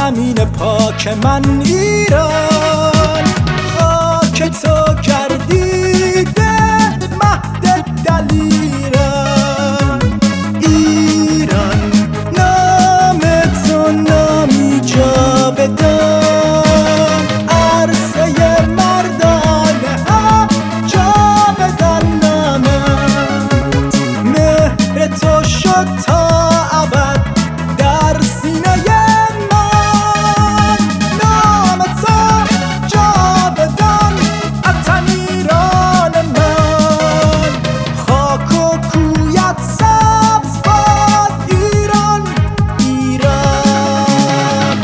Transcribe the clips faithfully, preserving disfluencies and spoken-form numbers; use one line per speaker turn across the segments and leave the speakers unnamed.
زمین پاک من ایران، خاک تو گردیده مهد دلیران. ایران نام تو نامی جاودان، عرصه مردانه ها جاودان نامت. مهر تو شد تا ابد در سینه من، نام تو جاودان وطن ایران من. خاک و کویت سبز باد ایران ایران.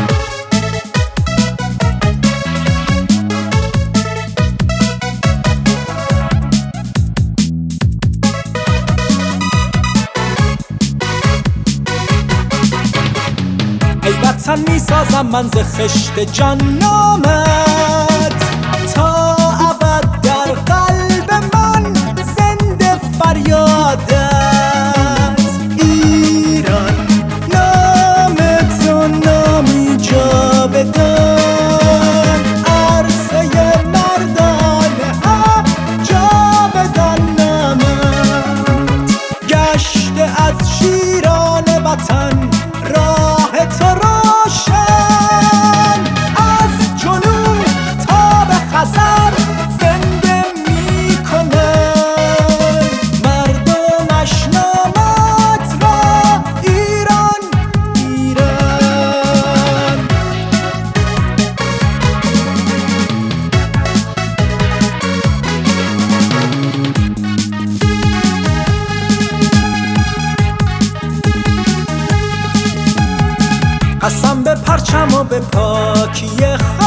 ای وطن می سازم من ز خشت جان نامت، تا ابد در قلب من زنده فریادت. ایران نام تو نامی جاودان، عرصه مردانه ها جاودان نامت. گشته از شیران وطن راه تو روشن، از جنوب تا به خزر زنده می کنن. مردمش نامت را ایران ایران. قسم به پرچم و به پاکی